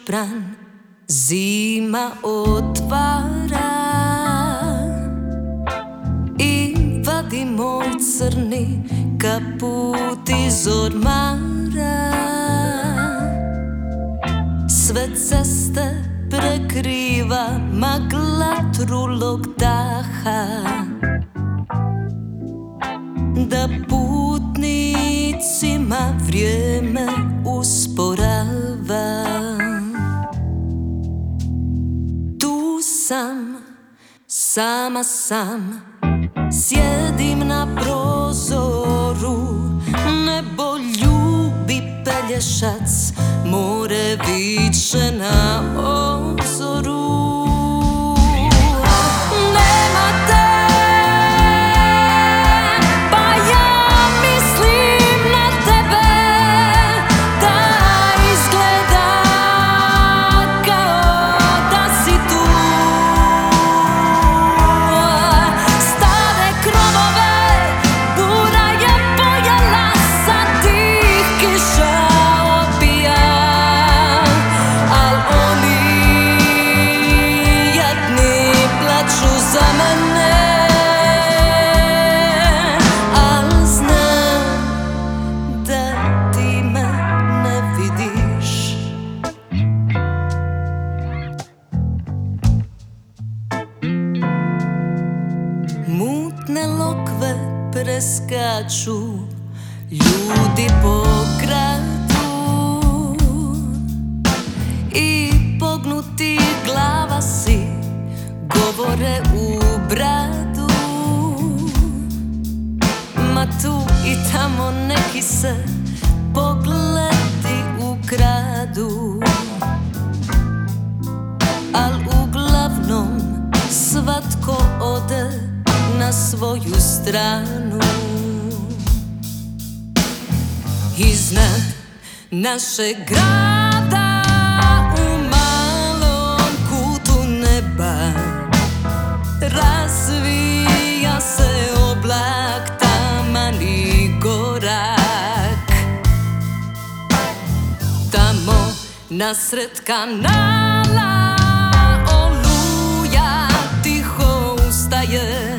kišobran zima otvara i vadi moj crni kaput iz ormara. Sve ceste prekriva magla trulog daha, da putnicima vrijeme usporava. Tu sam, sama sam, sjedim na prozoru, nebo ljubi pelješac, more viče na obzoru. Nema te, pa ja mislim na tebe, da izgleda kao da si tu. Stare krovove bura je pojela, sa tih kiša opija, al oni jadni plaču za mene. Al znam da ti me ne vidiš. Mutne lokve preskaču ljudi po gradu i pognuti glava si govore u bradu. Ma tu i tamo neki se pogledi ukradu, al uglavnom svatko ode na svoju stranu. Iznad našeg grada u malom kutu neba razvija se oblak taman i gorak. Tamo nasred kanala oluja tiho ustaje,